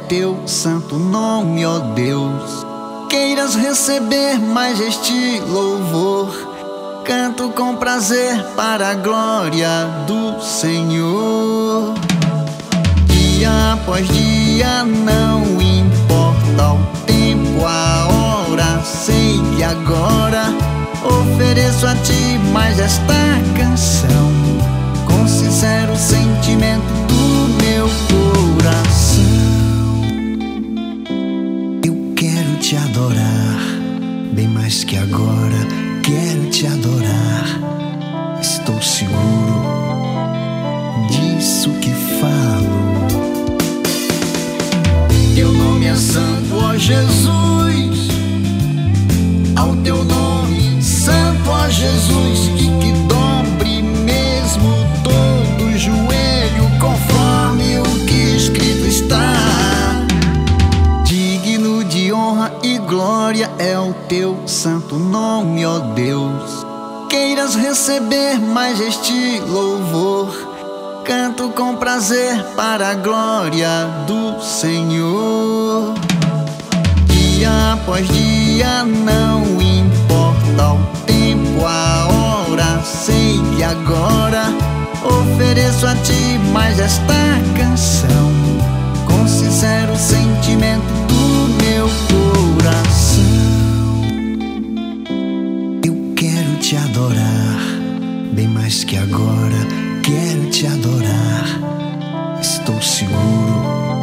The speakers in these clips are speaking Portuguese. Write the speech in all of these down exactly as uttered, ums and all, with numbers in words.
teu santo nome, ó Deus. Queiras receber mais este louvor, canto com prazer para a glória do Senhor. Dia após dia, não importa o tempo, a hora, sei que agora ofereço a ti mais esta canção, com sincero sentimento do meu coração. Eu quero te adorar, bem mais que agora, quero te adorar. Estou seguro disso que falo. Teu nome é santo, ó Jesus. Ao teu nome, santo, ó Jesus, e que dobre mesmo todo joelho, conforme o que escrito está. Digno de honra e glória é o teu santo nome, ó Deus. Queiras receber mais este louvor, canto com prazer para a glória do Senhor. Dia após dia, não importa o tempo, a hora, sei que agora ofereço a ti mais esta canção, com sincero sentimento do meu coração. Eu quero te adorar, bem mais que agora, quero te adorar. Estou seguro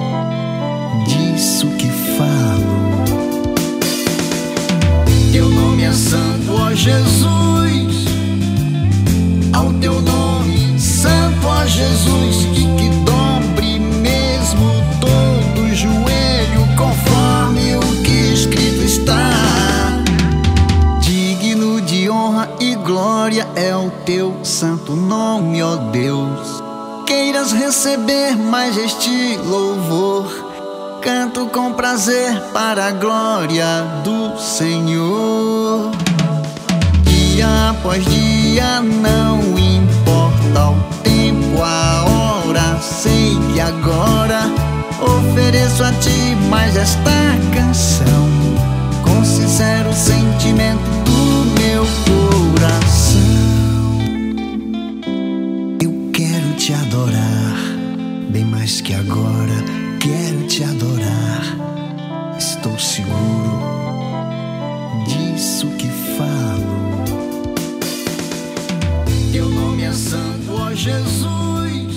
disso que falo. Teu nome é santo, ó Jesus. Ao teu nome, santo, ó Jesus, e que dobre mesmo todo joelho, conforme o que escrito está. Digno de honra e glória é o teu santo nome, ó Deus. Queiras receber mais este louvor, canto com prazer para a glória do Senhor. Dia após dia, não importa o tempo, a hora, sei que agora ofereço a ti mais esta canção, com sincero sentimento do meu coração. Eu quero te adorar, bem mais que agora, quero te adorar. Estou seguro disso que falo. Teu nome é santo, ó Jesus.